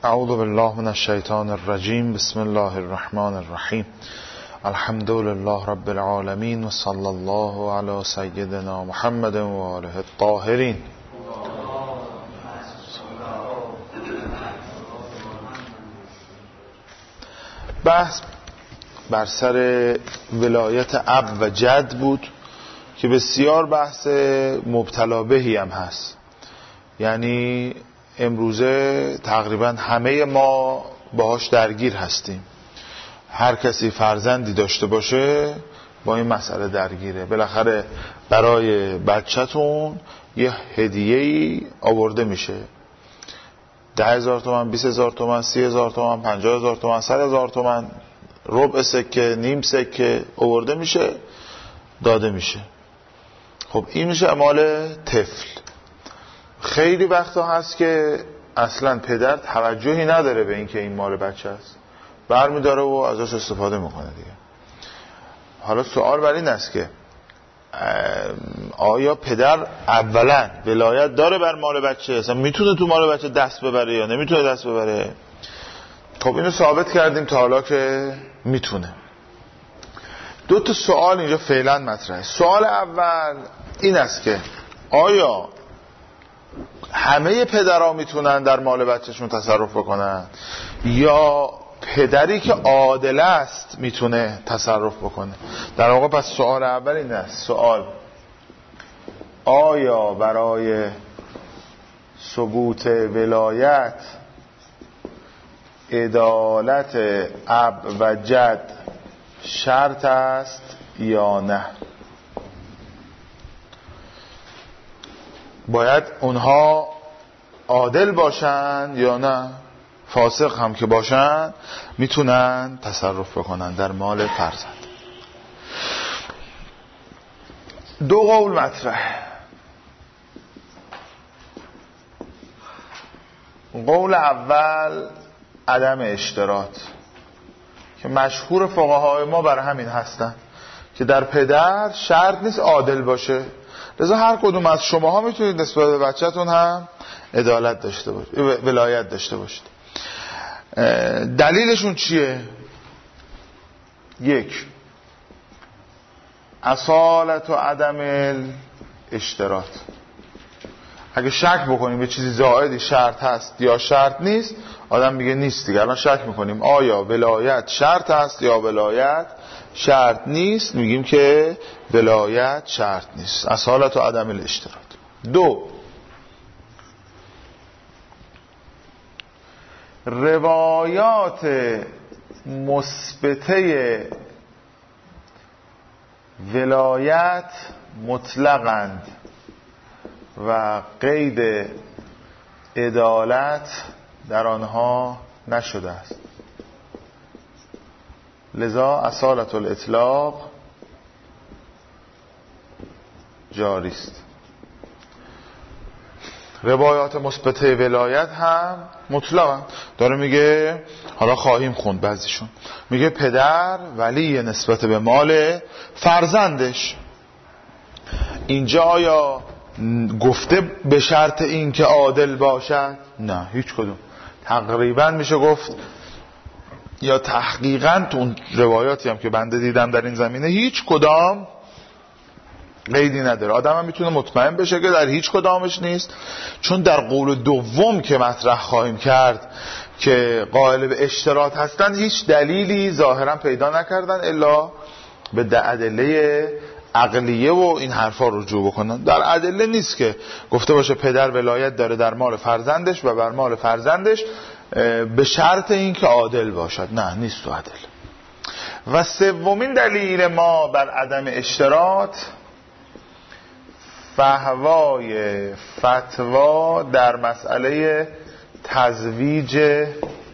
اعوذ بالله من الشیطان الرجیم. بسم الله الرحمن الرحیم. الحمد لله رب العالمین و صلی الله علی سیدنا محمد و آله الطاهرین. بحث بر سر ولایت اب و جد بود که بسیار بحث مبتلا بهی هم هست. یعنی امروزه تقریبا همه ما باهاش درگیر هستیم. هر کسی فرزندی داشته باشه با این مسئله درگیره. بالاخره برای بچه‌تون یه هدیه‌ای آورده میشه، 10,000 تومان، 20,000 تومان، 30,000 تومان، 50,000 تومان، 100,000 تومان، ربع سکه، نیم سکه آورده میشه، داده میشه. خب این میشه مال طفل. خیلی وقتا هست که اصلا پدر توجهی نداره به این که این مال بچه است، برمیداره و ازش استفاده میکنه دیگه. حالا سوال بر این است که آیا پدر اولا ولایت داره بر مال بچه؟ اصلا میتونه تو مال بچه دست ببره یا نمیتونه دست ببره؟ خب اینو ثابت کردیم تا حالا که میتونه. دو تا سوال اینجا فعلا مطرحه. سوال اول این است که آیا همه پدرها میتونن در مال بچهشون تصرف بکنن یا پدری که عادل است میتونه تصرف بکنه؟ در واقع پس سوال اول این است. سوال آیا برای ثبوت ولایت عدالت اب و جد شرط است یا نه؟ باید اونها عادل باشن یا نه؟ فاسق هم که باشن میتونن تصرف بکنن در مال فرزند. دو قول مطرح. قول اول عدم اشتراط که مشهور فقهای ما برای همین هستن که در پدر شرط نیست عادل باشه، لذا هر کدوم از شماها میتونید نسبت به بچه‌تون هم عدالت داشته باشید، ولایت داشته باشید. دلیلشون چیه؟ یک، اصالت و عدم اشتراط. اگه شک بکنیم به چیزی زائدی شرط هست یا شرط نیست، آدم میگه نیست دیگه. الان شک میکنیم آیا ولایت شرط هست یا ولایت شرط نیست، میگیم که ولایت شرط نیست. اصالت و عدم الاشتراط. دو، روایات مثبته ولایت مطلقاً و قید عدالت در آنها نشده است، لذا اصالت الاطلاق جاری است. روایات مثبته ولایت هم مطلقاً داره میگه، حالا خواهیم خوند بعضیشون، میگه پدر ولی نسبت به مال فرزندش. اینجا آیا گفته به شرط این که عادل باشد؟ نه، هیچ کدوم. تقریبا میشه گفت یا تحقیقاً تو اون روایاتی هم که بنده دیدم در این زمینه هیچ کدام قیدی نداره. آدم هم میتونه مطمئن بشه که در هیچ کدامش نیست، چون در قول دوم که مطرح خواهیم کرد که قائل به اشتراط هستن هیچ دلیلی ظاهرا پیدا نکردن الا به ادله عقلیه و این حرفا رجوع بکنن. در ادله نیست که گفته باشه پدر ولایت داره در مال فرزندش و بر مال فرزندش به شرط این که عادل باشد. نه، نیست تو ادله. و سومین دلیل ما بر عدم اشتراط فهوای فتوا در مسئله تزویج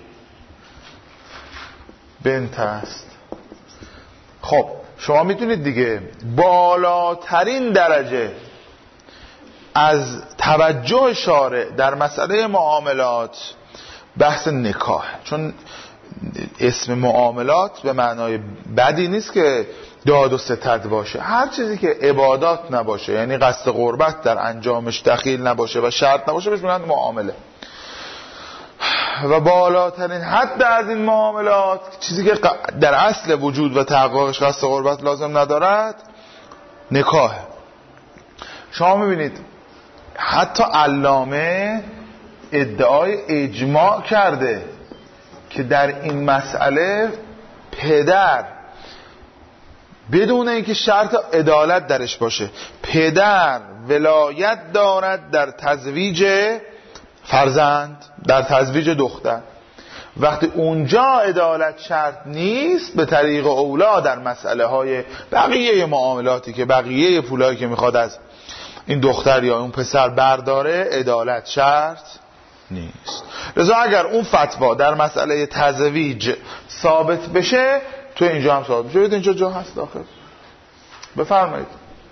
بنت است. خب شما میدونید دیگه بالاترین درجه از توجه شارع در مسئله معاملات بحث نکاح، چون اسم معاملات به معنای بدی نیست که داد و ستد باشه. هر چیزی که عبادات نباشه، یعنی قصد قربت در انجامش دخیل نباشه و شرط نباشه، بهش میگن معامله. و بالاترین حد از این معاملات، چیزی که در اصل وجود و تحققش قصد قربت لازم ندارد، نکاح. شما میبینید حتی علامه ادعای اجماع کرده که در این مسئله پدر بدون اینکه شرط عدالت درش باشه، پدر ولایت دارد در تزویج فرزند، در تزویج دختر. وقتی اونجا عدالت شرط نیست، به طریق اولا در مسئله های بقیه معاملاتی که بقیه پولایی که میخواد از این دختر یا اون پسر برداره، عدالت شرط نیست. لذا اگر اون فتوا در مسئله تزویج ثابت بشه، تو اینجا هم ثابت بشه. اینجا جا هست داخل، بفرمایید.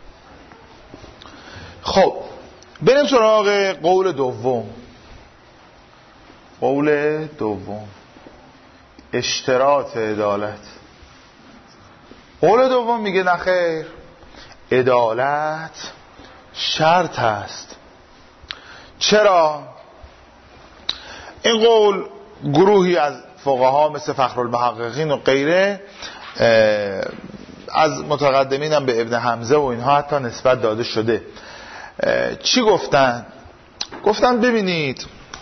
خب بریم سراغ قول دوم. قول دوم، اشتراط عدالت. قول دوم میگه نخیر، عدالت شرط است. چرا؟ این قول گروهی از فقها مثل فخرالمحققین و غیره از متقدمین هم به ابن حمزه و اینها حتی نسبت داده شده. چی گفتن؟ گفتن ببینید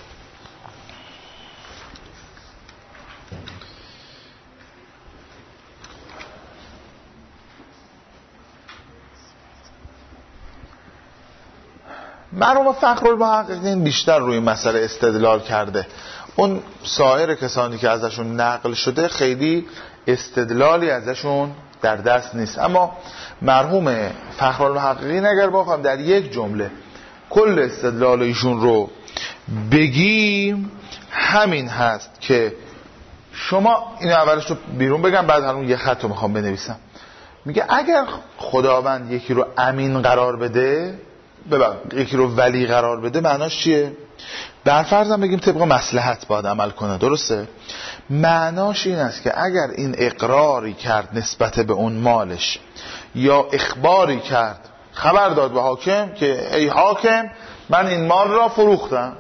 مرحوم فخرالمحققین بیشتر روی مسئله استدلال کرده. اون سایر کسانی که ازشون نقل شده خیلی استدلالی ازشون در دست نیست. اما مرحوم فخرالمحققین اگر بخوام در یک جمله کل استدلال ایشون رو بگیم، همین هست که شما این اولش رو بیرون بگم، بعد همون یه خط رو میخوام بنویسم. میگه اگر خداوند یکی رو امین قرار بده، یکی رو ولی قرار بده، معناش چیه؟ برفرضم بگیم طبق مصلحت باید عمل کنه، درسته؟ معناش این است که اگر این اقراری کرد نسبت به اون مالش، یا اخباری کرد، خبر داد به حاکم که ای حاکم من این مال را فروختم،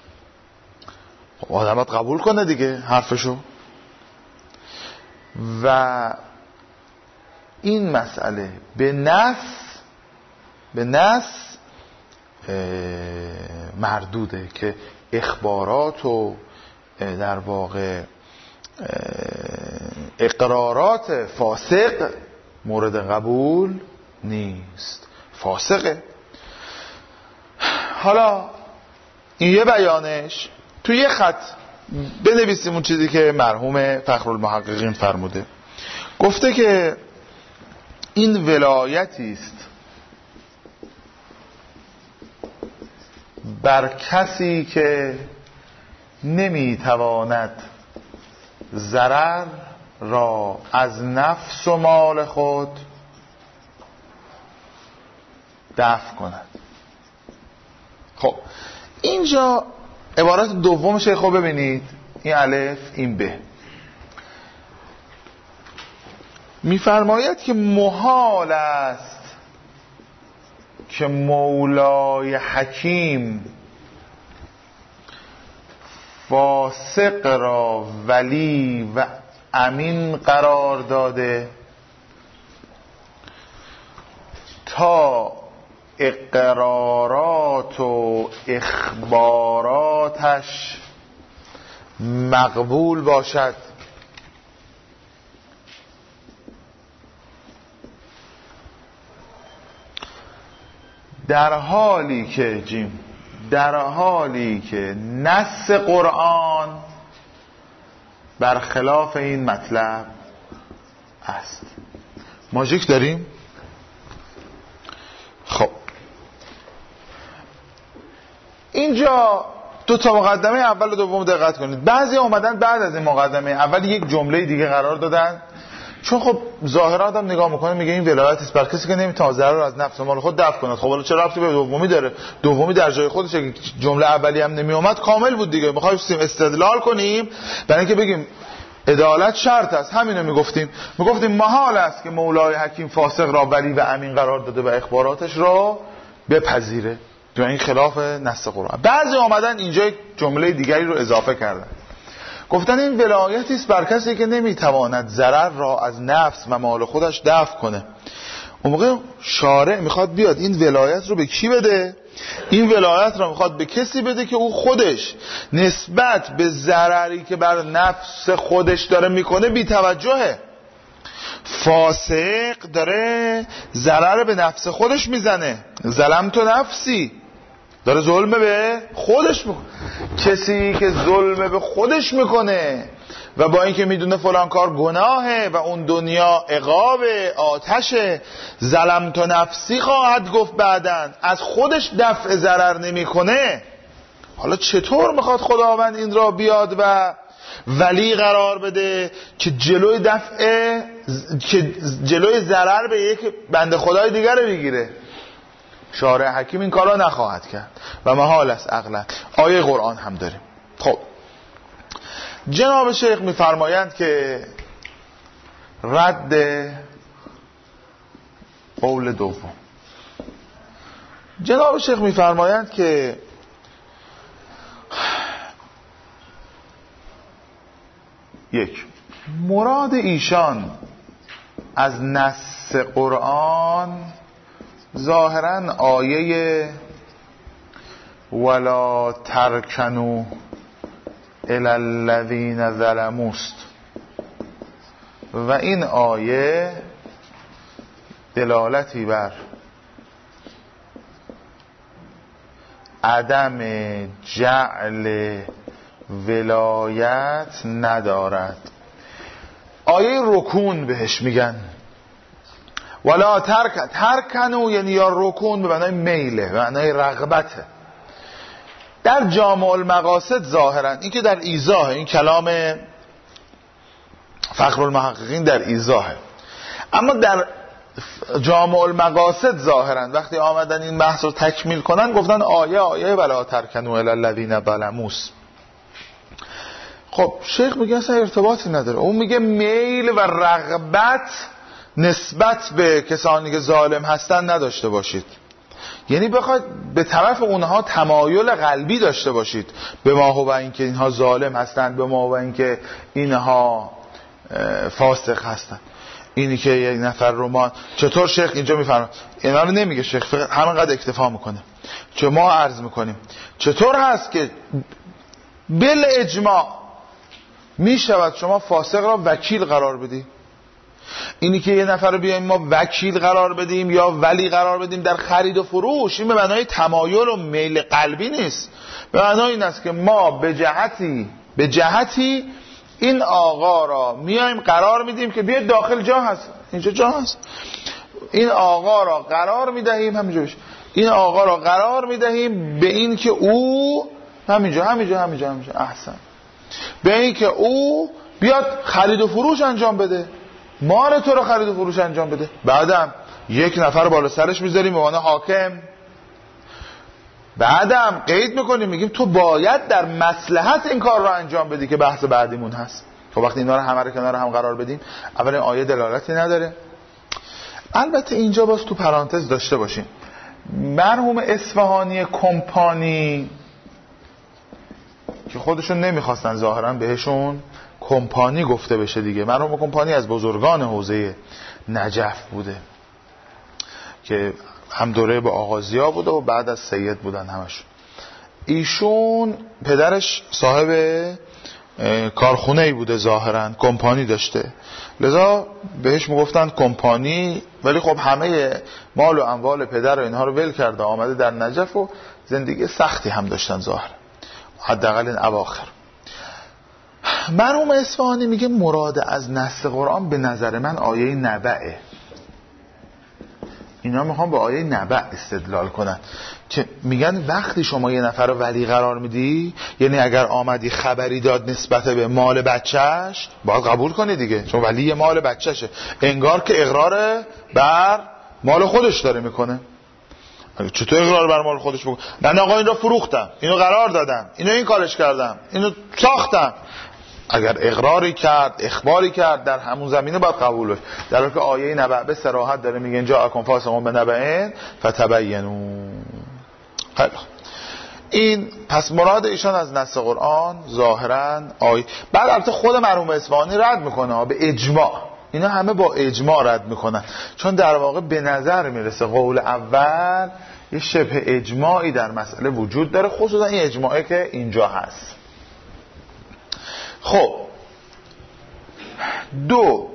آدم باید قبول کنه دیگه حرفشو. و این مسئله به نص مردوده که اخبارات و در واقع اقرارات فاسق مورد قبول نیست، فاسقه. حالا این یه بیانش، تو یه خط بنویسیم اون چیزی که مرحوم فخرالمحققین فرموده. گفته که این ولایتی است بر کسی که نمیتواند ضرر را از نفس و مال خود دفع کند. خب اینجا عبارت دومش خب ببینید، این الف این ب میفرماید که محال است که مولای حکیم فاسق را ولی و امین قرار داده تا اقرارات و اخباراتش مقبول باشد، در حالی که نص قرآن برخلاف این مطلب است. ماژیک داریم؟ خب اینجا دو تا مقدمه اول و دوم دقت کنید. بعضی اومدن بعد از این مقدمه اول یک جمله دیگه قرار دادن، چون خب ظاهرا آدم نگاه میکنه میگه این ولایت است بر کسی که نمیتونه ضرر از نفس و مال خود دفع کند. خب حالا چه ربطی به دومی داره؟ دومی در جای خودش، جمله اولی هم نمی اومد کامل بود دیگه. میخوایم استدلال کنیم برای اینکه بگیم عدالت شرط است، همینو میگفتیم محال است که مولای حکیم فاسق را ولی و امین قرار داده و اخباراتش را بپذیره، این خلاف نص قرآن. بعضی اومدن اینجا یک جمله دیگری رو اضافه کردن. گفتن این ولایتی است بر کسی که نمیتواند ضرر را از نفس و مال خودش دفع کنه. اون موقع شارع میخواد بیاد این ولایت رو به کی بده؟ این ولایت رو میخواد به کسی بده که او خودش نسبت به ضرری که بر نفس خودش داره میکنه بی توجهه. فاسق داره ضرر به نفس خودش میزنه، ظلمت نفسی، داره ظلم به خودش میکنه. کسی که ظلم به خودش میکنه و با اینکه میدونه فلان کار گناهه و اون دنیا عقاب آتش، ظلمت نفسی خواهد گفت بعدن، از خودش دفع ضرر نمیکنه. حالا چطور میخواد خداوند این را بیاد و ولی قرار بده که جلوی ضرر به یک بنده خدای دیگر رو بگیره؟ شارع حکیم این کارا نخواهد کرد و محال است عقلا. آیه قرآن هم داریم. خب جناب شیخ میفرمایند که رد قول دوم، جناب شیخ میفرمایند که یک، مراد ایشان از نص قرآن ظاهراً آیه ولا ترکنوا الی الذین ظلموا است و این آیه دلالتی بر عدم جعل ولایت ندارد. آیه رکون بهش میگن، ولا ترکنوا یعنی یا رکون به معنای میله، به معنای رغبته. در جامع المقاصد ظاهرا این که در ایضاح، این کلام فخر المحققین در ایضاحه، اما در جامع المقاصد ظاهرا وقتی آمدن این بحث رو تکمیل کنن گفتن آیه ولا ترکنوا الی الذین ظلموا. خب شیخ میگه اصلا ارتباطی نداره. اون میگه میل و رغبت نسبت به کسانی که ظالم هستن نداشته باشید، یعنی بخواید به طرف اونها تمایل قلبی داشته باشید، به ما و اینکه اینها ظالم هستند، به ما و اینکه اینها فاسق هستند. اینی که یک نفر رو چطور شیخ اینجا میفرمه، اینا رو نمیگه شیخ، همینقدر اکتفا میکنه چه ما عرض میکنیم. چطور هست که بل اجماع میشود شما فاسق را وکیل قرار بدی؟ اینی که یه نفر رو بیایم ما وکیل قرار بدیم یا ولی قرار بدیم در خرید و فروش، این به معنای تمایل و میل قلبی نیست. به معنای این است که ما به جهتی این آقا را میایم قرار میدیم که بیاد داخل جا هست، اینجا جا هست، این آقا را قرار میدهیم همینجا بشه، این آقا را قرار میدهیم به این که او همینجا احسن، به این که او بیاد خرید و فروش انجام بده، مال تو رو خرید و فروش انجام بده. بعدم یک نفر بالا سرش میذاریم به عنوان حاکم، بعدم قید میکنیم میگیم تو باید در مصلحت این کار رو انجام بدی که بحث بعدیمون هست. تو وقتی اینا رو همه رو کنار هم قرار بدیم، اولا آیه دلالتی نداره. البته اینجا باز تو پرانتز داشته باشیم، مرحوم اصفهانی کمپانی که خودشون نمیخواستن ظاهرا بهشون کمپانی گفته بشه دیگه، مرحوم کمپانی از بزرگان حوزه نجف بوده که هم دوره با آغازیا بوده و بعد از سید بودن همشون. ایشون پدرش صاحب کارخونه‌ای بوده، ظاهرا کمپانی داشته، لذا بهش میگفتن کمپانی، ولی خب همه مال و اموال پدر و اینها رو ول کرده آمده در نجف و زندگی سختی هم داشتن ظاهرا، حداقل این اواخر. مرحوم اصفهانی میگه مراد از نص قرآن به نظر من آیه نبعه. اینا میخوان با آیه نبع استدلال کنن که میگن وقتی شما یه نفر رو ولی قرار میدی، یعنی اگر آمدی خبری داد نسبت به مال بچهش باید قبول کنی دیگه، چون ولی مال بچهشه، انگار که اقرار بر مال خودش داره میکنه. چطور اقرار بر مال خودش بکنه؟ من آقا این رو فروختم، اینو قرار دادم، اینو این کارش کردم، اینو ساختم. اگر اقراری کرد، اخباری کرد در همون زمینه باید قبول بشه. در حالی که آیه نبأ به صراحت داره میگه اینجا اکن فاسقون بنبأ فتبینوا. خیلی این پس مراد ایشان از نص قرآن ظاهراً بعد البته خود مرحوم اصفهانی رد میکنه به اجماع، اینا همه با اجماع رد میکنن، چون در واقع به نظر میرسه قول اول یه شبه اجماعی در مسئله وجود داره، خصوصا این اجماعی که اینجا هست. خب دو،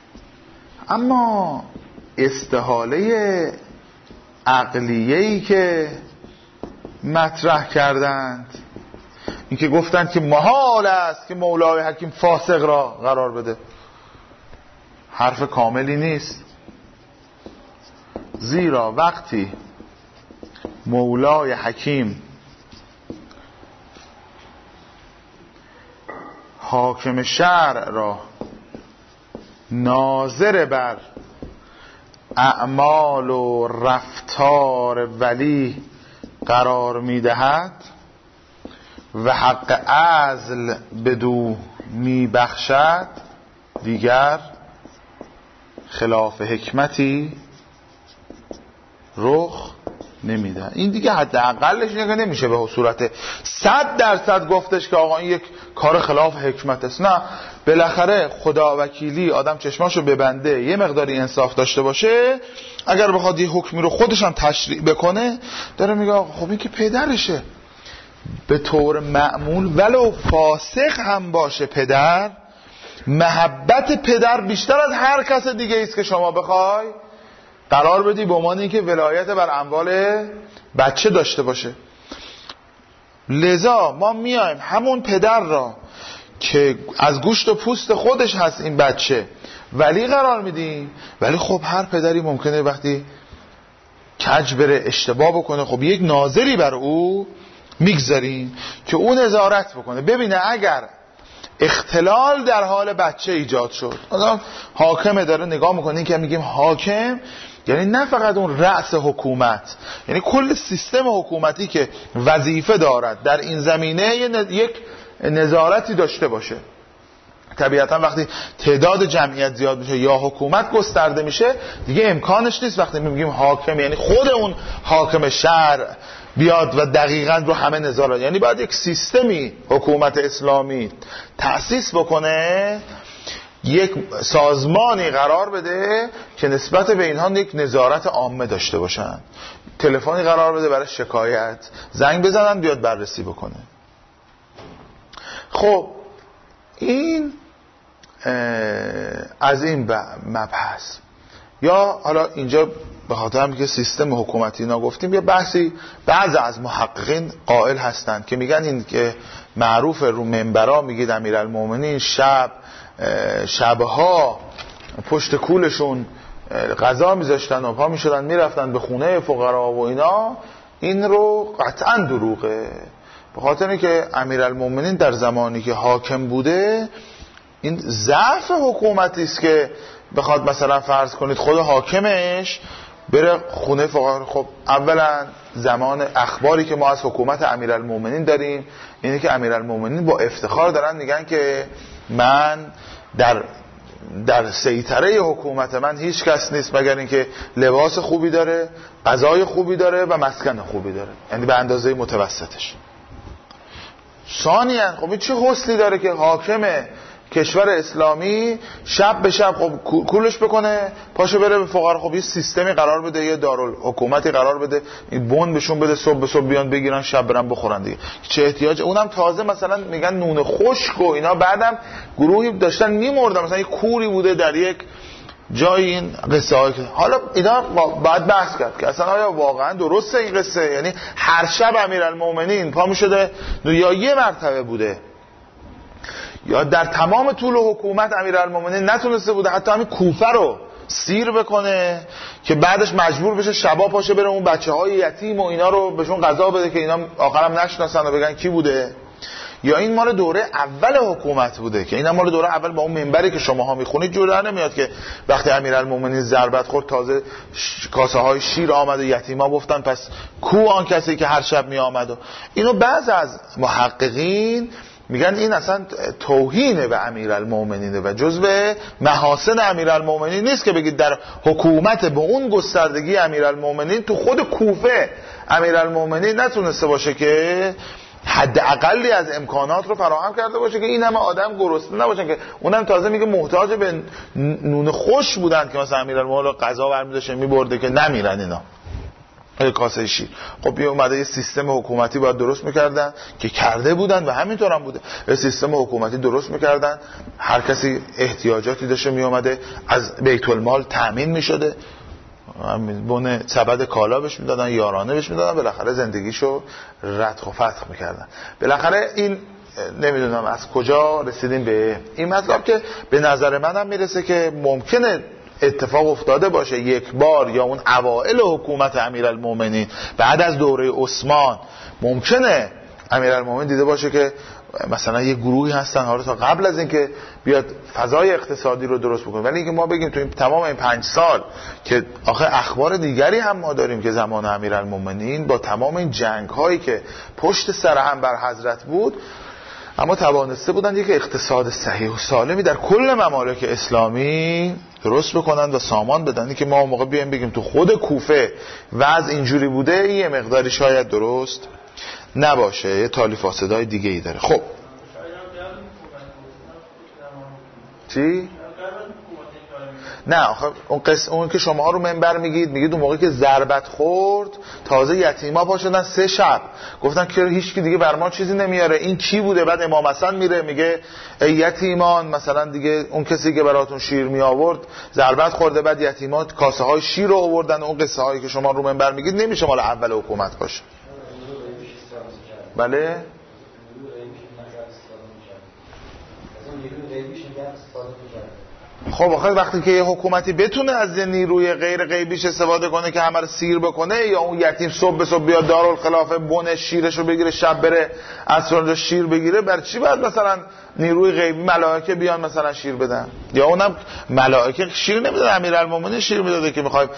اما استحاله عقلیه‌ای که مطرح کردند، این که گفتند که محال است که مولای حکیم فاسق را قرار بده، حرف کاملی نیست. زیرا وقتی مولای حکیم حاکم شرع را ناظر بر اعمال و رفتار ولی قرار می‌دهد و حق عزل بدو می‌بخشد، دیگر خلاف حکمتی رخ نمیده. این دیگه حداقلش اینه که نمیشه به صورت 100% گفتش که آقا این یک کار خلاف حکمت است. نه، بالاخره خدا وکیلی آدم چشماشو ببنده، یه مقداری انصاف داشته باشه، اگر بخواد یه حکمی رو خودش هم تشریع بکنه، داره میگه آقا خب این که پدرشه، به طور معمول ولو فاسق هم باشه پدر، محبت پدر بیشتر از هر کس دیگه است که شما بخوای قرار بدی به عنوان اینکه ولایت بر اموال بچه داشته باشه. لذا ما میایم همون پدر را که از گوشت و پوست خودش هست این بچه ولی قرار میدیم، ولی خب هر پدری ممکنه وقتی کج بره اشتباه بکنه، خب یک ناظری بر او میگذاریم که او نظارت بکنه، ببینه اگر اختلال در حال بچه ایجاد شد. حاکم داره نگاه میکنه، این که میگیم حاکم یعنی نه فقط اون رأس حکومت، یعنی کل سیستم حکومتی که وظیفه دارد در این زمینه یک نظارتی داشته باشه. طبیعتا وقتی تعداد جمعیت زیاد میشه یا حکومت گسترده میشه، دیگه امکانش نیست وقتی میگیم حاکم یعنی خود اون حاکم شهر بیاد و دقیقاً رو همه نظارت، یعنی باید یک سیستمی حکومت اسلامی تأسیس بکنه، یک سازمانی قرار بده که نسبت به اینها یک نظارت عامه داشته باشن، تلفنی قرار بده برای شکایت، زنگ بزنن بیاد بررسی بکنه. خب این از این مبحث. یا حالا اینجا به خاطر هم که سیستم حکومتی اینا گفتیم، یه بحثی بعض از محققین قائل هستند که میگن این که معروف رو منبرا میگید امیرالمومنین شبها پشت کولشون غذا میذاشتن و پا میشدن میرفتن به خونه فقرا و اینا، این رو قطعا دروغه. به خاطر اینکه امیرالمومنین در زمانی که حاکم بوده، این ضعف حکومتی است که بخواد مثلا فرض کنید خود حاکمش بره خونه فقرا. خب اولا زمان اخباری که ما از حکومت امیرالمومنین داریم اینه که امیرالمومنین با افتخار دارن میگن که من در سیطره حکومت من هیچ کس نیست مگر اینکه لباس خوبی داره، غذای خوبی داره و مسکن خوبی داره، یعنی به اندازه متوسطش. ثانیاً خب این چه حسنی داره که حاکم کشور اسلامی شب به شب خب کولش بکنه پاشو بره به فقرا، خب یه سیستمی قرار بده، یه دارالحکومتی قرار بده، این بوند بهشون بده، صبح به صبح بیان بگیرن شب برن بخورن دیگه. چه احتیاج؟ اونم تازه مثلا میگن نون خشک و اینا، بعدم گروهی داشتن میمردن، مثلا یه کوری بوده در یک جای این قصه های. حالا اینا باید بحث کرد که اصلا آیا واقعا درسته این قصه؟ یعنی هر شب امیرالمومنین پا میشده یا یه مرتبه بوده یا در تمام طول حکومت امیرالمومنین نتونسته بوده حتی همین کوفه رو سیر بکنه که بعدش مجبور بشه شبا پاشه بره اون بچه‌های یتیم و اینا رو بهشون غذا بده که اینا آخرام نشناسن و بگن کی بوده؟ یا این مال دوره اول حکومت بوده که اینا مال دوره اول با اون منبری که شماها میخونید جور نمیاد که وقتی امیرالمومنین ضربت خورد تازه کاسه های شیر آمد و یتیما گفتن پس کو آن کسی که هر شب می آمد؟ و اینو بعض از محققین میگن این اصلا توهین به امیرالمومنین و جزء محاسن امیرالمومنین نیست که بگید در حکومت به اون گستردگی امیرالمومنین تو خود کوفه امیرالمومنین نتونسته باشه که حد اقلی از امکانات رو فراهم کرده باشه که این همه آدم گرسنه نباشن، که اونم تازه میگه محتاج به نون خوش بودن که مثلا امیرالمومنین غذا برمی داشته میبرده که نمیرن اینا کاسه شیر. خب یه اومده یه سیستم حکومتی باید درست میکردن که کرده بودن و همینطور هم بوده. یه سیستم حکومتی درست میکردن، هر کسی احتیاجاتی داشته میومده از بیت المال تامین میشده، بونه سبد کالا بهش میدادن، یارانه بهش میدادن، بالاخره زندگیشو رتق و فتق میکردن. بالاخره این نمیدونم از کجا رسیدیم به این مطلب که به نظر منم میرسه که ممکنه اتفاق افتاده باشه یک بار یا اون اوائل حکومت امیرالمومنین بعد از دوره عثمان ممکنه امیرالمومنین دیده باشه که مثلا یه گروهی هستن حالا تا قبل از اینکه بیاد فضای اقتصادی رو درست بکنه، ولی اینکه ما بگیم تو این تمام این 5 سال که آخه اخبار دیگری هم ما داریم که زمان امیرالمومنین با تمام این جنگ هایی که پشت سر هم بر حضرت بود اما توانسته بودن یک اقتصاد صحیح و سالمی در کل ممالک اسلامی درست بکنن و سامان بدن. که ما موقع بیایم بگیم تو خود کوفه وضع اینجوری بوده، یه مقداری شاید درست نباشه، یه تالی فاسدهای دیگه ای داره. خب چی؟ نه آخه اون که شما رو منبر میگید اون موقعی که ضربت خورد تازه یتیما پا شدن 3 شب گفتن که هیچ کی دیگه بر ما چیزی نمیاره، این کی بوده؟ بعد امام حسن میره میگه ای یتیمان، مثلا دیگه اون کسی که براتون شیر می آورد ضربت خورده، بعد یتیما کاسه های شیر رو آوردن. اون قصه هایی که شما رو منبر میگید نمیشه مال اول حکومت باشه. بله خب آخه وقتی که یه حکومتی بتونه از نیروی غیر غیبیش استفاده کنه که همه رو سیر بکنه، یا اون یتیم صبح به صبح بیاد دارالخلافه بونه شیرش رو بگیره، شب بره عصر شیر بگیره، بر چی باید مثلا نیروی غیبی ملائکه بیان مثلا شیر بدن؟ یا اونم ملائکه شیر نمیدن، امیرالمومنین شیر میداده که میخوایم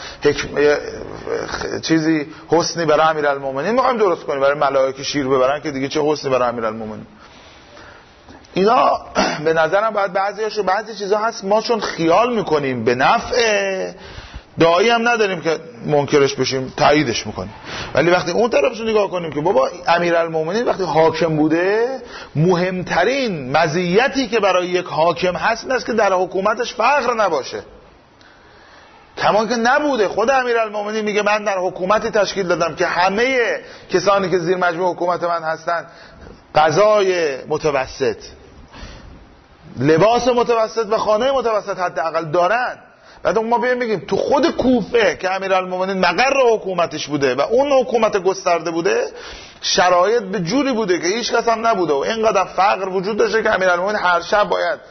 چیزی حسنی برای امیرالمومنین میخوایم درست کنیم، برای ملائکه شیر ببرن که دیگه چه حسنی برای امیرالمومنین. اینا به نظرم باید بعضی چیزا هست ما چون خیال میکنیم به نفع داعی هم نداریم که منکرش بشیم، تاییدش میکنیم، ولی وقتی اون طرفشو نگاه کنیم که بابا امیرالمومنین وقتی حاکم بوده مهمترین مزیتی که برای یک حاکم هست این است که در حکومتش فقر نباشه. کما که نبوده. خود امیرالمومنین میگه من در حکومتی تشکیل دادم که همه کسانی که زیر مجموع حکومت من هستن غذای متوسط، لباس متوسط و خانه متوسط حداقل دارن. بعد ما بگیم تو خود کوفه که امیرالمومنین مقر حکومتش بوده و اون حکومت گسترده بوده، شرایط به جوری بوده که هیچ کس هم نبوده و اینقدر فقر وجود داشته که امیرالمومنین هر شب باید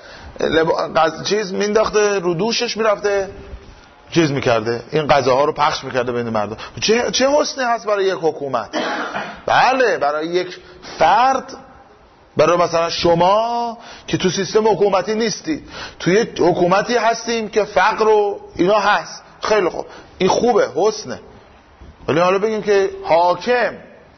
چیز مینداخته رو دوشش، میرفته چیز میکرده، این غذاها رو پخش میکرده بین مردم. چه حسنی هست برای یک حکومت؟ بله برای یک فرد، برای مثلا شما که تو سیستم حکومتی نیستید، توی حکومتی هستیم که فقر و اینا هست، خیلی خوب، این خوبه، حسنه. ولی حالا بگیم که حاکم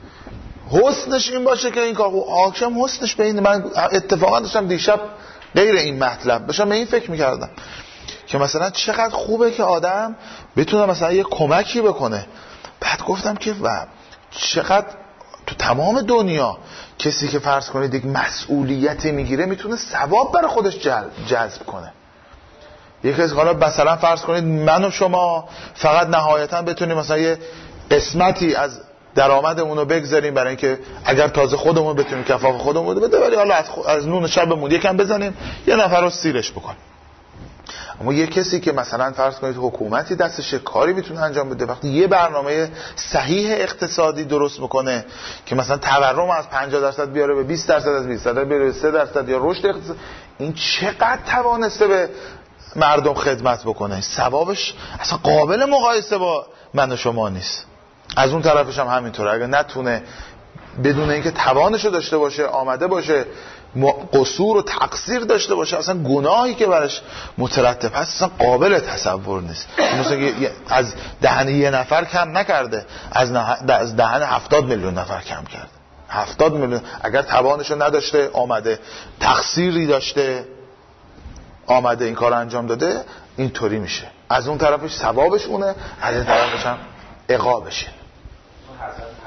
حسنش این باشه که این کار حاکم حسنش به این، من اتفاقا داشتم دیشب غیر این مطلب داشتم به این فکر میکردم که مثلا چقدر خوبه که آدم بتونه مثلا یه کمکی بکنه. بعد گفتم که چقدر تو تمام دنیا کسی که فرض کنید یک مسئولیتی میگیره میتونه ثواب برای خودش جذب کنه. یکی از حالا مثلا فرض کنید من و شما فقط نهایتا بتونیم مثلا یه قسمتی از درآمدمون رو بگذاریم برای اینکه اگر تازه خودمون بتونیم کفاف خودمون بده، ولی حالا از نون شبمون یکم بزنیم یه نفر رو سیرش بکنیم. اما یه کسی که مثلا فرض کنید حکومتی دستشه کاری میتونه انجام بده، وقتی یه برنامه صحیح اقتصادی درست میکنه که مثلا تورم از 50% بیاره به 20%، از 20% بیاره به 3% یا رشد اقتصادی، این چقدر توانسته به مردم خدمت بکنه. ثوابش اصلا قابل مقایسه با من و شما نیست. از اون طرفش هم همینطوره، اگه نتونه بدون اینکه توانشو داشته باشه آمده باشه قصور و تقصیر داشته باشه، اصلا گناهی که برش مترتب هست اصلا قابل تصور نیست. مثلا از دهن یه نفر کم نکرده، از دهن 70 میلیون نفر کم کرده. 70 میلیون اگر توانشو نداشته آمده، تقصیری داشته آمده این کار انجام داده، اینطوری میشه. از اون طرفش ثوابش اونه، از این طرفش هم عقابشه.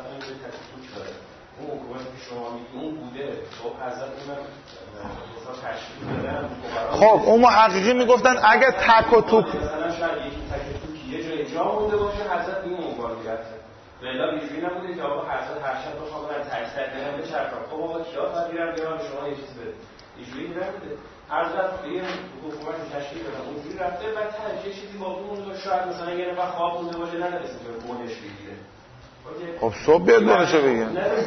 این که تکلیف داره اون حکومتی که شما میگی اون بوده خب حضرت اونم مثلا تشکیل دادن. خب اون محققین میگفتن اگه تک و توک مثلا شاید یکی تک و توک یه جای جا مونده باشه حضرت این عنوان میرفته لیلا اینجوری نبوده که آقا حضرت هر شب بخوام برن تک برن بچرخن خب آقا کیا تغییرم بیارن به شما یه چیز بده اینجوری نبوده حضرت یه حکومت تشکیل دادن اونجوری رفته بعد یه چیزی باقی مونده شاید مثلا یه نفر خواب مونده باشه نرسه که بونش بگیره. خب صبح بیاد بونشو بگیره.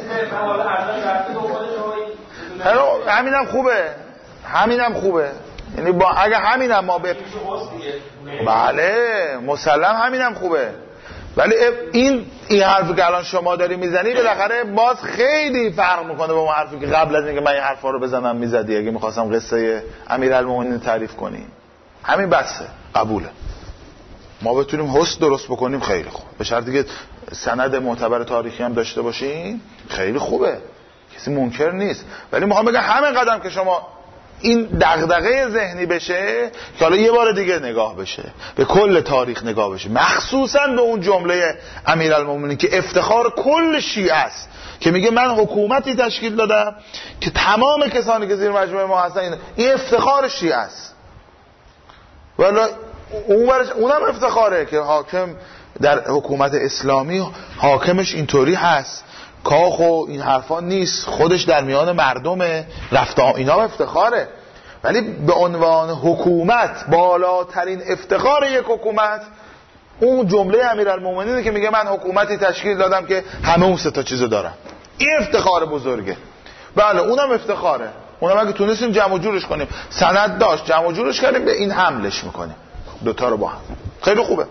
همینم خوبه یعنی با اگه همینم ما به بله مسلم همینم خوبه ولی این حرفی که الان شما داری میزنی بالاخره باز خیلی فرق میکنه با اون حرفی که قبل از اینکه من این حرفا رو بزنم میزدی اگه میخواستم قصه امیرالمومنین تعریف کنیم. همین بسه قبوله ما بتونیم حس درست بکنیم خیلی خوب به شرطی که سند معتبر تاریخی هم داشته باشیم خیلی خوبه کسی منکر نیست ولی میخوام بگم همین قدم که شما این دغدغه ذهنی بشه که حالا یه بار دیگه نگاه بشه به کل تاریخ نگاه بشه مخصوصا به اون جمله امیرالمومنین که افتخار کل شیعه است که میگه من حکومتی تشکیل دادم که تمام کسانی که زیر مجموعه ما هستن این افتخار شیعه است ولی اونم افتخاره که حاکم در حکومت اسلامی حاکمش اینطوری هست کاخ و این حرفا نیست خودش در میان مردمه رفته اینا افتخاره ولی به عنوان حکومت بالاترین افتخار یک حکومت اون جمله امیرالمومنینه که میگه من حکومتی تشکیل دادم که همه اون سه تا چیزو دارم این افتخار بزرگه بله اونم افتخاره اونم اگه تونستیم جمع و جورش کنیم سند داشت جمع و جورش کردیم به این حملش میکنیم دوتا رو با هم خیلی خوبه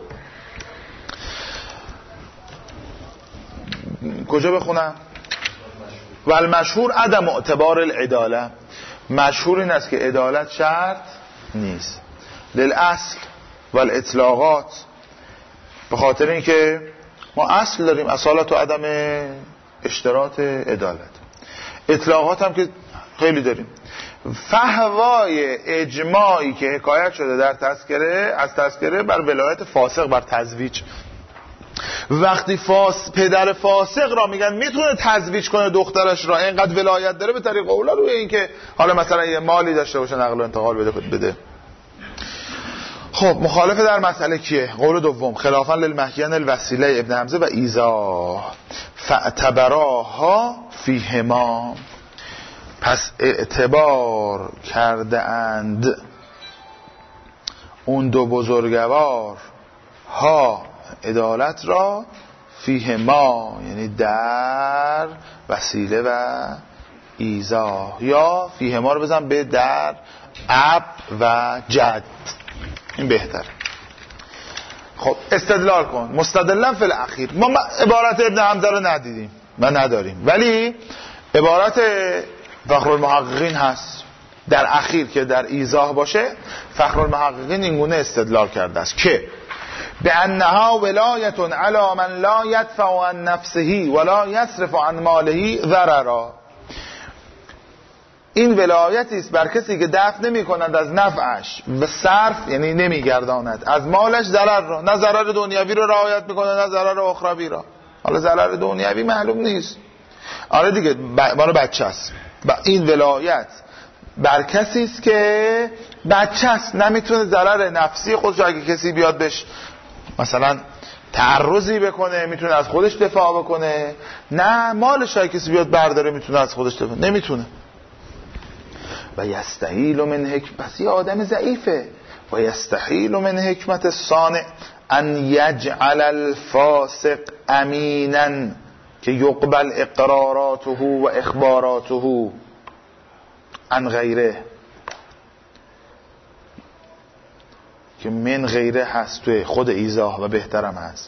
کجا بخونم؟ والمشهور عدم اعتبار العداله مشهور این است که عدالت شرط نیست للاصل والاطلاقات به خاطر اینکه ما اصل داریم اصالت و عدم اشتراط عدالت اطلاقات هم که خیلی داریم فهوای اجماعی که حکایت شده در تذکره از تذکره بر ولایت فاسق بر تزویج وقتی پدر فاسق را میگن میتونه تزویج کنه دخترش را اینقدر ولایت داره به طریق اولا روی این که حالا مثلا یه مالی داشته باشه نقل و انتقال بده خب مخالف در مسئله کیه؟ قول دوم خلافا للمحکین الوسیله ابن حمزه و ایزا فاعتبراها فیهما پس اعتبار کرده اند اون دو بزرگوار ها عدالت را فیهما یعنی در وسیله و ایزا یا فیهما رو بزن به در اب و جد این بهتره خب استدلال کن مستدلن فی الاخیر ما عبارت ابن حمزه رو ندیدیم و نداریم ولی عبارت فخرالمحققین هست در اخیر که در ایضاح باشه فخرالمحققین اینگونه استدلال کرده است که بأنها ولایت علی من لا یدفع عن نفسه ولا یصرف عن ماله ضررا این ولایتی است بر کسی که دفع نمی کند از نفعش و صرف یعنی نمی گرداند از مالش ضرر را نه ضرر دنیوی رو رعایت میکنه نه ضرر اخروی را حالا ضرر دنیوی معلوم نیست آره دیگه مال بچه است این ولایت بر کسی است که بچه است نمیتونه ضرر نفسی خودش اگه کسی بیاد بهش مثلا تعرضی بکنه میتونه از خودش دفاع بکنه نه مالش اگه کسی بیاد برداره میتونه از خودش دفاع نمیتونه و یستحیل من حکمت یه آدم ضعیفه و یستحیل من حکمت الصانع ان یجعل الفاسق امیناً که یقبل اقراراته و اخباراته عن غیره که من غیره هست توی خود ایضاح و بهترم هست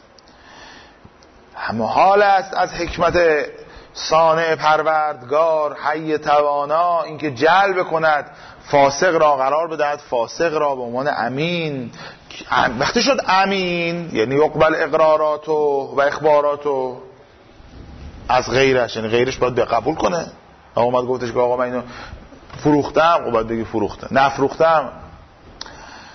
محال است از حکمت صانع پروردگار حی توانا اینکه جلب کند فاسق را قرار بدهد فاسق را به عنوان امین وقتی شد امین یعنی یقبل اقراراتو و اخباراتو از غیرش یعنی غیرش باید به قبول کنه اومد گفتش که آقا من اینو فروختم باید بگی فروختم نفروختم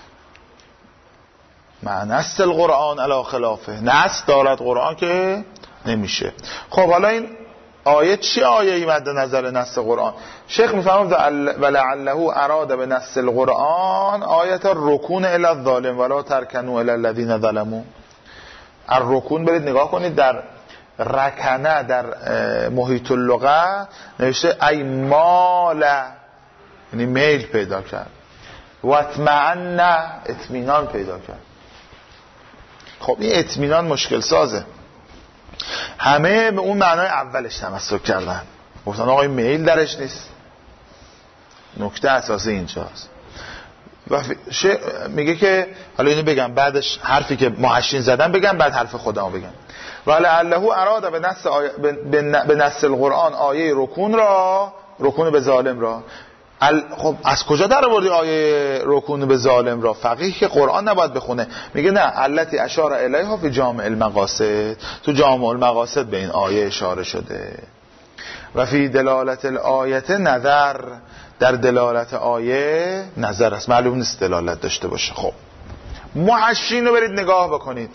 معنی است القرآن علی خلافه نص دارد قرآن که نمیشه. خب حالا این آیه چی آیه‌ای مد نظر نص قرآن؟ شیخ میفهمه ولعله اراد به نص القرآن آیت الرکون الی الظالم ولا ترکنوا الی الذین ظلموا. الرکون برید نگاه کنید در رکنه در محیط اللغه نوشته ای مال، یعنی میل پیدا کرد، و اطمئن اطمینان پیدا کرد. خب این اطمینان مشکل سازه. همه به اون معنای اولش تمسک کردن، گفتن آقای میل درش نیست. نکته اساسی اینجاست. و میگه که حالا اینو بگم بعدش حرفی که محشین زدن بگم بعد حرف خودمو بگم. ولعله اراد به نص القرآن آیه رکون به ظالم را. خب از کجا در آوردی آیه رکون به ظالم را؟ فقیه که قرآن نباید بخونه میگه نه التی اشار الیها فی جامع المقاصد، تو جامع المقاصد به این آیه اشاره شده. و فی دلالت الآیه نظر، در دلالت آیه نظر است، معلوم نیست دلالت داشته باشه. خب محشین رو برید نگاه بکنید،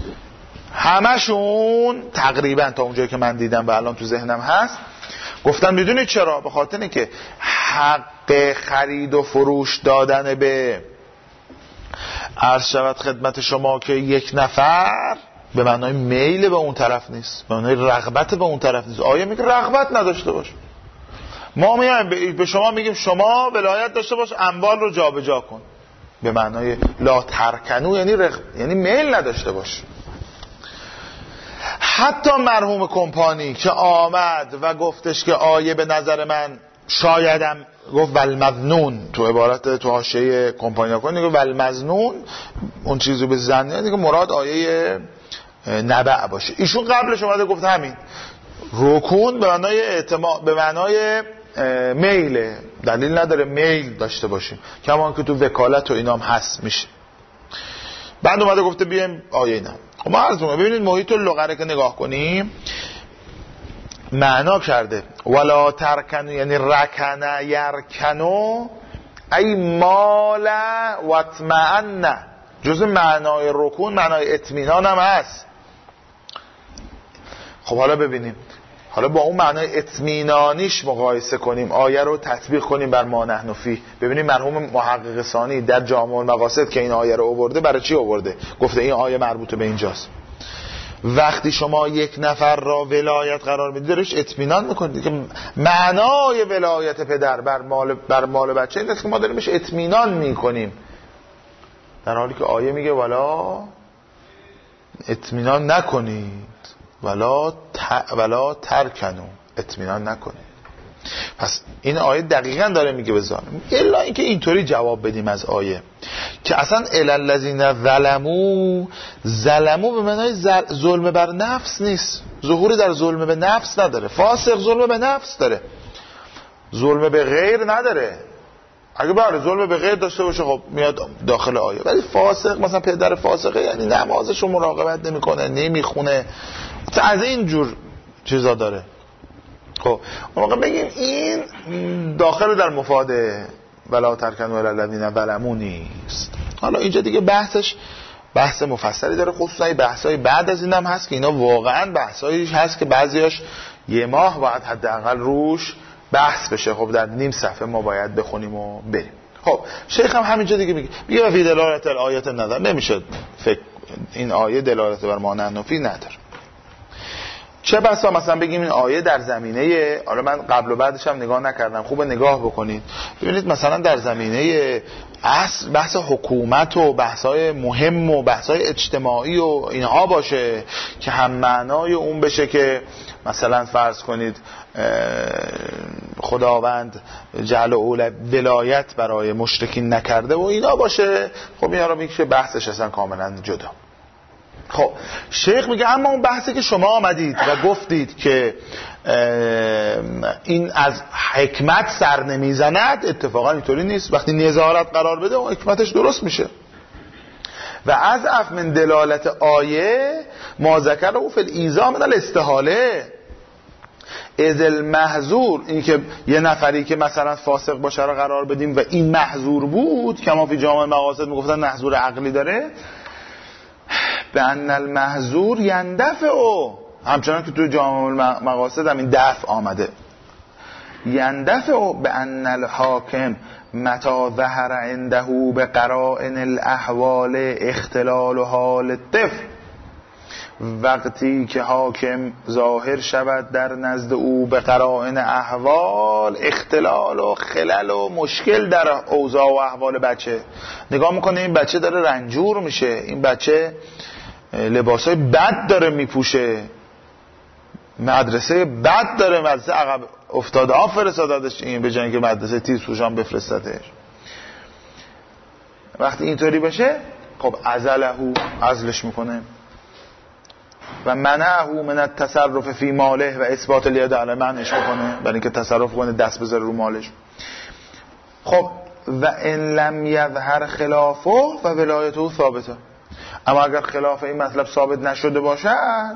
همشون تقریبا تا اونجایی که من دیدم و الان تو ذهنم هست گفتن میدونید چرا؟ به خاطر اینکه حق خرید و فروش دادن به عرض شود خدمت شما که یک نفر به معنای میل به اون طرف نیست، به معنای رغبت به اون طرف نیست. آیه میگه رغبت نداشته باش. ما میایم به شما میگیم شما ولایت داشته باش اموال رو جابجا کن، به معنای لا ترکنو یعنی میل نداشته باش. حتی مرحوم کمپانی که آمد و گفتش که آیه به نظر من شایدم گفت والمظنون، تو عبارت تو حاشیه کمپانی کنه نگه والمظنون اون چیزو به زن دیگه مراد آیه نبع باشه. ایشون قبلش اومده گفت همین رکون به معنای اعتماد، به معنای میله، دلیل نداره میل داشته باشیم، کما که تو وکالت و اینام هست میشه. بعد اومده گفته بیایم آیه نه. خب ما عرض ببینید محیط اللغه که نگاه کنیم معنا کرده ولا ترکنو یعنی رکنه یرکنو ای مال و اطمئن، جز معنای رکون معنای اطمینان هم هست. خب حالا ببینیم، حالا با اون معنای اطمینانیش مقایسه کنیم، آیه رو تطبیق کنیم بر ما نحن فیه. ببینیم مرحوم محقق ثانی در جامع المقاصد که این آیه رو آورده برای چی آورده؟ گفته این آیه مربوط به اینجاست. وقتی شما یک نفر را ولایت قرار میدید درش اطمینان میکنید که معنای ولایت پدر بر مال بچه این است که ما داریم بهش اطمینان میکنیم، در حالی که آیه میگه ولا اطمینان نکنید ولا ترکنو، اطمینان نکنید. پس این آیه دقیقاً داره میگه بذار الا اینکه اینطوری جواب بدیم از آیه که اصلا الالذین ظلموا به معنای ظلم بر نفس نیست، ظهوری در ظلم به نفس نداره. فاسق ظلم به نفس داره، ظلم به غیر نداره. اگه بله ظلم به غیر داشته باشه خب میاد داخل آیه، ولی فاسق مثلا پدر فاسقه یعنی نمازش رو مراقبت نمیکنه، نمیخونه، از این جور چیزا داره. خب اون موقع بگیم این داخل در مفاد ولا ترکنوا الی الذین ظلموا نیست. حالا اینجا دیگه بحث مفصلی داره، خصوصا این بحثای بعد از اینم هست که اینا واقعا بحثایی هست که بعضیاش یه ماه باید حداقل روش بحث بشه. خب در نیم صفحه ما باید بخونیم و بریم. خب شیخ هم همینجا دیگه میگه فی دلالت الآیات نظر، نمیشه فکر این آیه دلالت بر معنی نفی نداره. چه بسا مثلا بگیم این آیه در زمینه، حالا من قبل و بعدش هم نگاه نکردم، خوبه نگاه بکنید ببینید مثلا در زمینه اصل بحث حکومت و بحث‌های مهم و بحث‌های اجتماعی و اینها باشه که هم معنای اون بشه که مثلا فرض کنید خداوند جعل ولایت برای مشرکین نکرده و اینا باشه، خب اینا رو میگه بحثش اصلا کاملا جدا. خب شیخ میگه اما اون بحثی که شما آمدید و گفتید که این از حکمت سر نمیزند، اتفاقا اینطوری نیست. وقتی نظارت قرار بده اون حکمتش درست میشه. و از من دلالت آیه ما ذکر او فی الایذا من الاستحاله از المحظور، این که یه نفری که مثلا فاسق باشه رو قرار بدیم و این محظور بود، کما فی جامع المقاصد میگفتن محظور عقلی داره، به ان المحظور یندفع او، همچنان که تو جامع المقاصد هم این دفع آمده. یندفع بأن الحاکم متى ظهر عنده بقرائن الاحوال اختلال حال الطفل، وقتی که حاکم ظاهر شود در نزد او به قرائن احوال اختلال و خلل و مشکل در اوضاع و احوال بچه، نگاه میکنه این بچه داره رنجور میشه، این بچه لباسای بد داره میپوشه، مدرسه بد داره، مدرسه عقب افتاده ها فرستادش، این به جای اینکه مدرسه تیزهوشان بفرستادش. وقتی اینطوری بشه خب عزلش میکنه و منعه من التصرف فی ماله و اثبات الید علی منعش میکنه، برای اینکه تصرف کنه دست بذاره رو مالش. خب و ان لم یظهر خلافه و ولایته ثابته، اما اگر خلاف این مطلب ثابت نشده باشد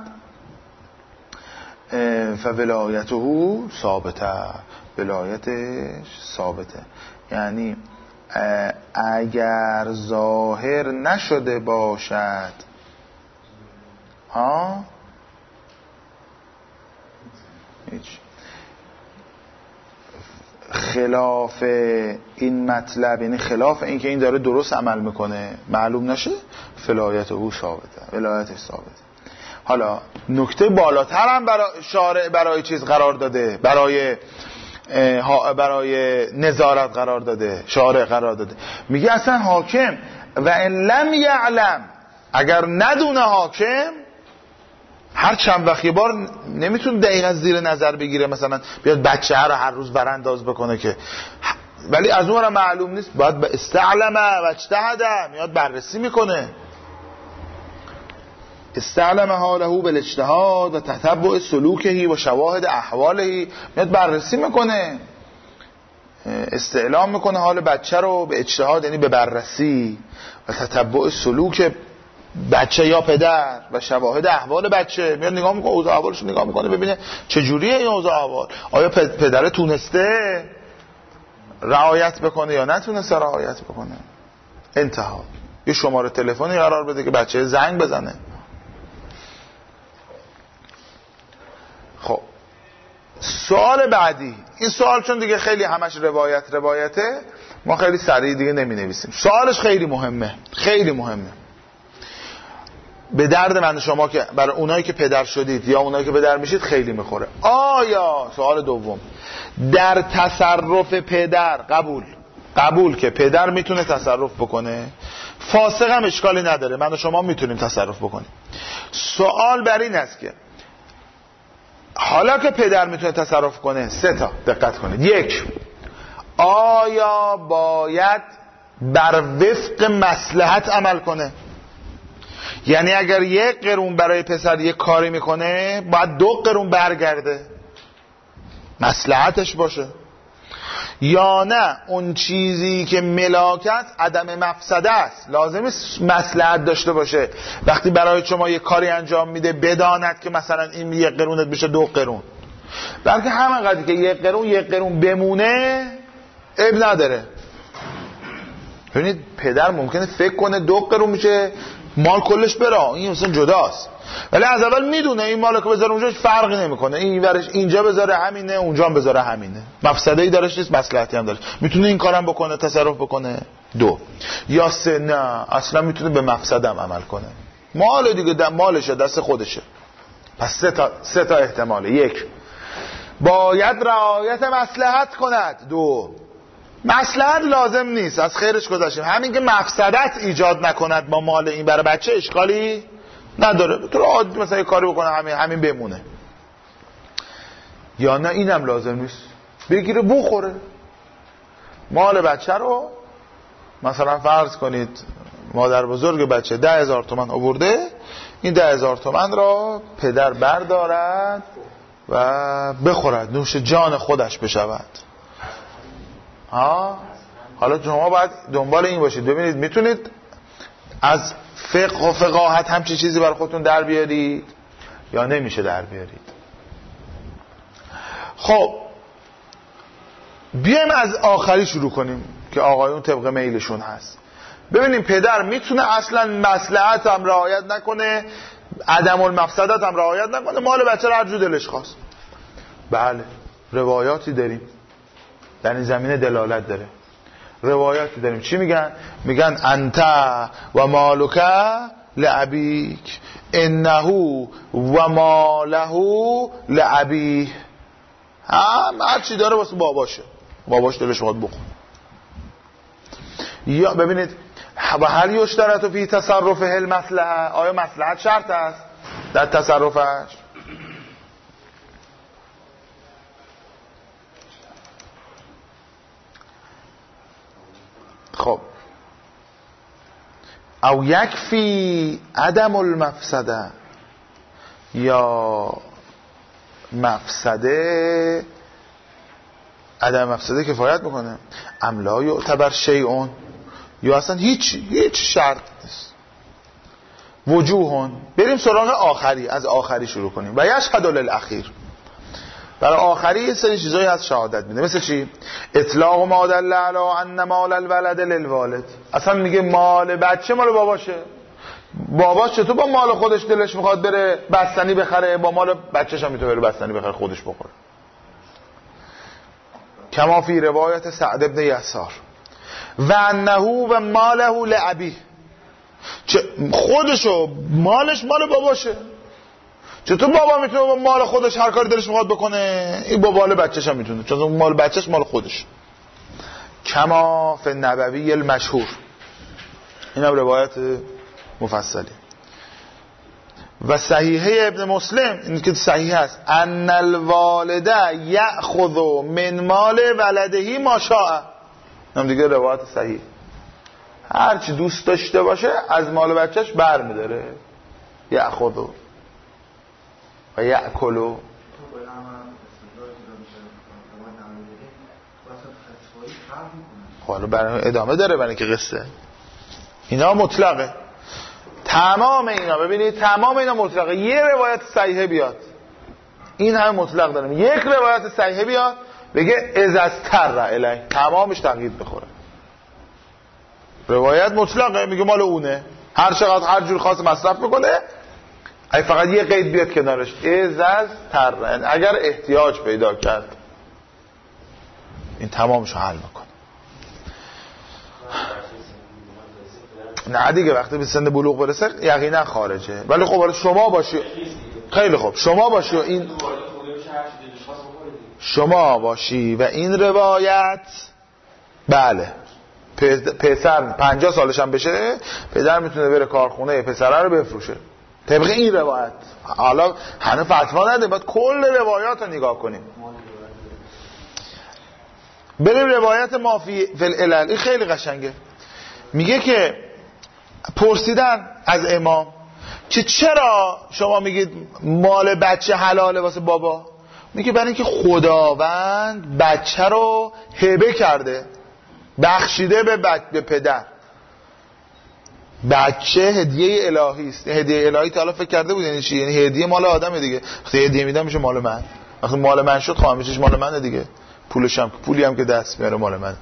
فولایته ثابته، ولایتش ثابته. یعنی اگر ظاهر نشده باشد خلاف این مطلب، یعنی خلاف این که این داره درست عمل میکنه معلوم نشه، ولایت او ثابته، ولایتش ثابته. حالا نکته بالاتر هم برای چیز قرار داده، برای نظارت قرار داده، شارع قرار داده. میگه اصلا حاکم و ان لم یعلم، اگر ندونه حاکم هر چند وقت یه بار نمیتونه دقیقا زیر نظر بگیره، مثلا بیاد بچه ها رو هر روز برانداز بکنه که، ولی از اون معلوم نیست، باید به استعلمه و اجتهده، میاد بررسی میکنه، استعلم حاله بالاجتهاد و تتبع سلوکهی و شواهد احوالهی، میاد بررسی میکنه، استعلام میکنه حال بچه رو به اجتهاد، یعنی به بررسی و تتبع سلوک بچه یا پدر و شواهد احوال بچه، میاد نگاه میکنه، اوضاع احوالش نگاه میکنه ببینه چجوریه این اوضاع احوال، آیا پدر تونسته رعایت بکنه یا نتونسته رعایت بکنه. انتها یه شماره تلفنی قرار بده که بچه زنگ بزنه. خب سوال بعدی، این سوال چون دیگه خیلی همش روایته، ما خیلی سریع دیگه نمی نویسیم. سوالش خیلی مهمه، خیلی مهمه، به درد من شما که برای اونایی که پدر شدید یا اونایی که پدر میشید خیلی میخوره. آیا سوال دوم، در تصرف پدر قبول که پدر میتونه تصرف بکنه، فاسق هم اشکالی نداره، من و شما میتونیم تصرف بکنیم. سوال بر این است که حالا که پدر میتونه تصرف کنه، 3 تا دقت کنید. 1، آیا باید بر وفق مصلحت عمل کنه؟ یعنی اگر 1 قرون برای پسر 1 کاری میکنه باید 2 قرون برگرده، مصلحتش باشه، یا نه اون چیزی که ملاکت عدم مفسده است، لازم مصلحت داشته باشه، وقتی برای شما 1 کاری انجام میده بداند که مثلا این 1 قرونت بشه 2 قرون، بلکه همانقدر که 1 قرون بمونه عیب نداره. ببینید پدر ممکنه فکر کنه 2 قرون میشه مال کلش بره، این مثلا جداست، ولی از اول میدونه این مالو که بذاره اونجاش فرقی نمیکنه، این ورش اینجا بذاره همینه، اونجا هم بذاره همینه، مفسده‌ای دارش نیست، مصلحتی هم داره، میتونه این کارم بکنه، تصرف بکنه. 2 یا 3 نه اصلا میتونه به مفسدم عمل کنه، مال دیگه مالشه، دست خودشه. پس 3 تا احتماله. 1 باید رعایت مصلحت کند، 2 مصلحت لازم نیست، از خیرش گذاشتیم، همین که مفسدت ایجاد نکند با مال این برای بچه اشکالی نداره، تو عادی مثلا یه کاری بکنه همین بمونه. یا نه اینم لازم نیست، بگیره بخوره مال بچه رو، مثلا فرض کنید مادر بزرگ بچه 10,000 تومان آورده، این 10,000 تومان را پدر بردارد و بخورد، نوش جان خودش بشود. حالا شما باید دنبال این باشید، ببینید میتونید از فقه و فقاهت همچین چیزی برای خودتون در بیارید یا نمیشه در بیارید. خب بیایم از آخری شروع کنیم که آقایون طبق میلشون هست. ببینیم پدر میتونه اصلا مصلحت هم رعایت نکنه، عدم المفسدت هم رعایت نکنه، مال بچه رو هر جو دلش خواست. بله روایاتی داریم در این زمینه دلالت داره. روایاتی داریم چی میگن؟ میگن انت و مالک لابیک انه و ماله لابیه. هر چی داره واسه باباشه، باباش دلش میخواد بخونه. یا ببینید و هل یشترط فی تصرفه المصلحه، آیا مصلحت شرط است در تصرفش؟ خب او یکفی عدم المفسده، یا مفسده عدم مفسده کفایت میکنه، ام لا یعتبر شیئون، یا اصلا هیچ شرط نیست. وجوهون، بریم سراغ آخری، از آخری شروع کنیم. و یشهد للاخیر، برای آخری یه سری چیزایی از شهادت میده. مثل چی؟ اطلاق ما دل علی ان مال الولد للوالد، اصلا میگه مال بچه مال باباشه. باباش چطور با مال خودش دلش میخواد بره بستنی بخره، با مال بچه‌ش هم میتونه بره بستنی بخره خودش بخوره. کما فی روایت سعد ابن یسار و انه و ماله لابیه، خودشو مالش مال باباشه. چطور بابا میتونه با مال خودش هر کاری دلش میخواد بکنه؟ این با مال بچه‌ش هم میتونه، چون مال بچه‌ش مال خودش. کما فی النبوی المشهور، اینم روایت مفصلی. و صحیحه ابن مسلم، این که صحیح است، ان الوالد یأخذ من مال ولده ما شاء، هم دیگه روایت صحیح، هر چی دوست داشته باشه از مال بچهش برمی‌داره. یأخذ و یأکل. حالا برای ادامه داره، برای که قصه اینا مطلقه، تمام اینا، ببینید تمام اینا مطلقه. یه روایت صحیحه بیاد، این هم مطلق داریم، یک روایت صحیحه بیاد بگه از استر الی، تمامش تقیید بخوره. روایت مطلقه، میگه مال اونه، هر چقدر هر جور خاص مصرف میکنه. ای فقط یه قید بیاد کنارش، از استر، اگر احتیاج پیدا کرد، این تمامشو حل میکنه. نه دیگه وقتی به سن بلوغ برسه یقینا خارجه. ولی خب شما باشی، خیلی خوب، شما باشی و این شما باشی و این روایت، بله پسر 50 سالش هم بشه پدر میتونه بره کارخونه پسره رو بفروشه طبق این روایت. حالا هنوز فتوا نده، باید کل روایات رو نگاه کنیم. بریم روایت ما فی العلل، این خیلی قشنگه. میگه که پرسیدن از امام که چرا شما میگید مال بچه حلاله واسه بابا؟ میگه برای اینکه خداوند بچه رو هبه کرده، بخشیده به پدر. بچه هدیه الهی است. هدیه الهی تا حالا فکر کرده بود یعنی چی؟ یعنی هدیه مال آدمه دیگه. وقتی هدیه میدم میشه مال من، وقتی مال من شد خواهم میشه مال منه دیگه. پولی هم که دست میاره مال من.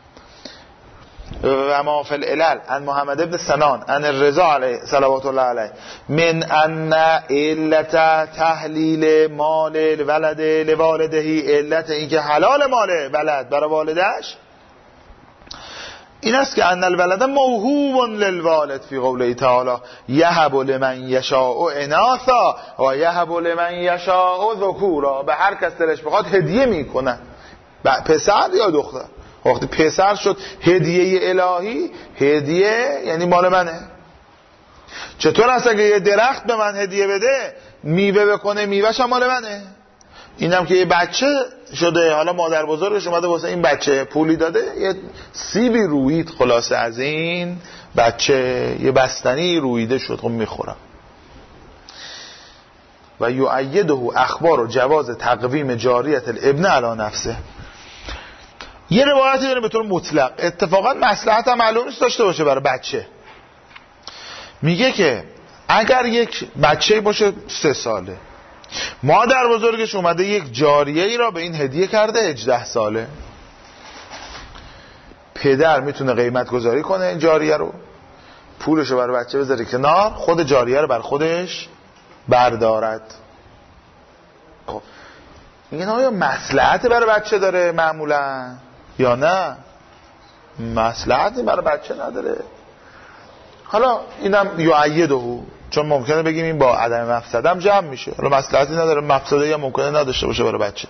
و ما فی العلل عن محمد ابن سنان عن الرضا علیه صلوات الله علیه من ان علت تحلیل مال الولد لوالده، علت اینکه حلال مال ولد برای والدش این است که ان الولد موهوب للوالد فی قوله تعالی یهب لمن یشاء اناثا و یهب لمن یشاء ذکورا، به هر کس دلش بخواد هدیه میکنه، پسر یا دختر. وقتی پسر شد هدیه الهی، هدیه یعنی مال منه. چطور است اگه یه درخت به من هدیه بده میوه بکنه، میوهش هم مال منه. اینم که یه بچه شده، حالا مادر بزرگش اومده واسه این بچه پولی داده، یه سیبی رویید خلاصه از این بچه، یه بستنی رویده شد، خب میخورم. و یؤیده اخبار و جواز تقویم جاریت الابن علی نفسه. یه روایتی داره به طور مطلق، اتفاقا مصلحت هم معلوم نیست داشته باشه برای بچه. میگه که اگر یک بچه باشه 3 ساله، مادر بزرگش اومده یک جاریه ای را به این هدیه کرده 18 ساله، پدر میتونه قیمت گذاری کنه این جاریه رو، پولشو برای بچه بذاره کنار، خود جاریه رو برای خودش بردارد. خب این آیا مصلحت برای بچه داره معمولا یا نه؟ مصلحتی برای بچه نداره. حالا اینم یعیده، چون ممکنه بگیم این با عدم مفسده هم جمع میشه. حالا مصلحتی نداره، مفسده یا ممکنه نداشته باشه برای بچه.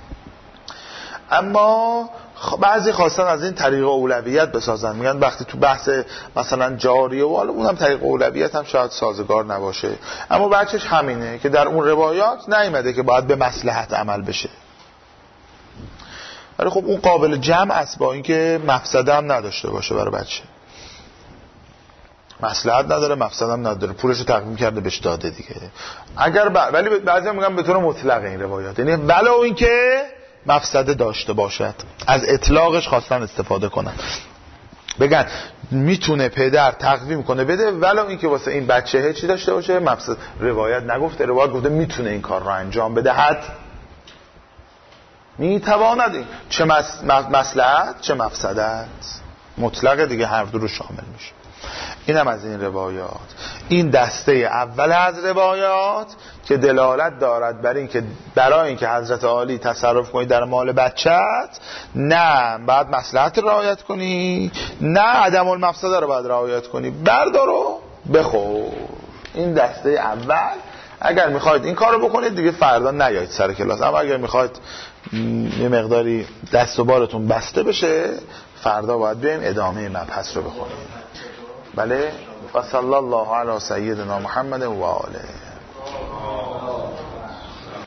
اما بعضی خواستن از این طریق اولویت بسازن، میگن وقتی تو بحث مثلا جاریه و حالا اونم طریق اولویت هم شاید سازگار نباشه، اما بچهش همینه که در اون روایات نیامده که باید به مصلحت عمل بشه. ولی خب اون قابل جمع است با اینکه مفسده هم نداشته باشه برای بچه. مصلحت نداره، مفسده هم نداره، پولشو تقدیم کرده بهش داده دیگه. اگر ولی بعضیا میگن به طور مطلق این روایات، یعنی ولو اینکه مفسده داشته باشد، از اطلاقش خواستن استفاده کنن، بگن میتونه پدر تقدیم کنه بده ولو اینکه واسه این بچه چی داشته باشه مفسده. روایت نگفته، روایت گفته میتونه این کار رو انجام بدهد، میتواند. چه مصلحت چه مفسدت، مطلق دیگه، هر دو رو شامل میشه. اینم از این روایات. این دسته اول از روایات که دلالت دارد بر این که برای اینکه حضرت عالی تصرف کنی در مال بچت، نه باید مصلحت رعایت کنی، نه عدم المفسده رو باید رعایت کنی، بردار و بخور. این دسته اول. اگر میخواید این کار رو بکنید دیگه فردا نیایید سر کلاس، اما اگر میخواید یه مقداری دست و بالتون بسته بشه فردا باید بیایم ادامه مبحث رو بخونیم. بله. و صلی الله علی سیدنا محمد و آله.